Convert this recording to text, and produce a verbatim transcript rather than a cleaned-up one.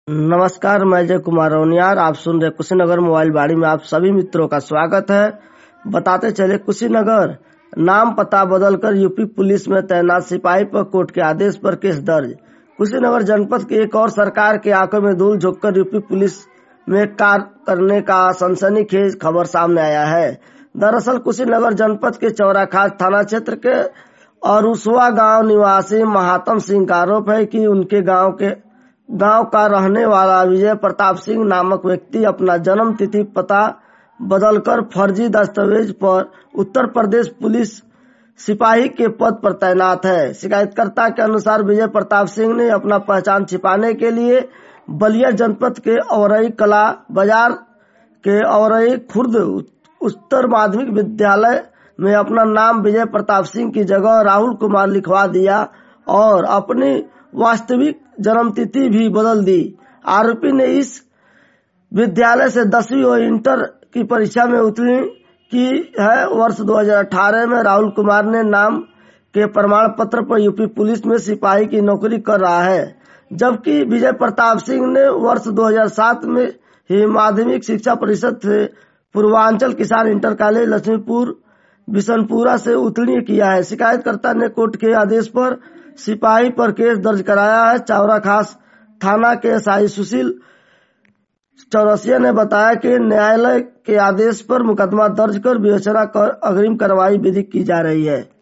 नमस्कार, मैं जय कुमार रौनियार। आप सुन रहे कुशीनगर मोबाइल बाड़ी में आप सभी मित्रों का स्वागत है। बताते चले, कुशीनगर नाम पता बदलकर यूपी पुलिस में तैनात सिपाही पर कोर्ट के आदेश पर केस दर्ज। कुशीनगर जनपद की एक और सरकार के आंखों में धूल झोंककर यूपी पुलिस में कार्य करने का सनसनीखेज खबर सामने आया है। दरअसल कुशीनगर जनपद के चौराखास थाना क्षेत्र के अरुसवा गांव निवासी महात्म सिंह का आरोप है कि उनके गांव के गांव का रहने वाला विजय प्रताप सिंह नामक व्यक्ति अपना जन्म तिथि पता बदलकर फर्जी दस्तावेज पर उत्तर प्रदेश पुलिस सिपाही के पद पर तैनात है। शिकायतकर्ता के अनुसार विजय प्रताप सिंह ने अपना पहचान छिपाने के लिए बलिया जनपद के औरई कला बाजार के औरई खुर्द उच्चतर माध्यमिक विद्यालय में अपना नाम विजय प्रताप सिंह की जगह राहुल कुमार लिखवा दिया और अपनी वास्तविक जन्म तिथि भी बदल दी। आरोपी ने इस विद्यालय से दसवीं और इंटर की परीक्षा में उत्तीर्ण की है। वर्ष दो हज़ार अठारह में राहुल कुमार ने नाम के प्रमाण पत्र पर यूपी पुलिस में सिपाही की नौकरी कर रहा है, जबकि विजय प्रताप सिंह ने वर्ष दो हज़ार सात में ही माध्यमिक शिक्षा परिषद से पूर्वांचल किसान इंटर कॉलेज लक्ष्मीपुर बिशनपुरा से उत्तीर्ण किया है। शिकायतकर्ता ने कोर्ट के आदेश पर सिपाही पर केस दर्ज कराया है। चौराखास थाना के एसआई सुशील चौरसिया ने बताया कि न्यायालय के आदेश पर मुकदमा दर्ज कर विवेचना कर अग्रिम कार्रवाई विधिक की जा रही है।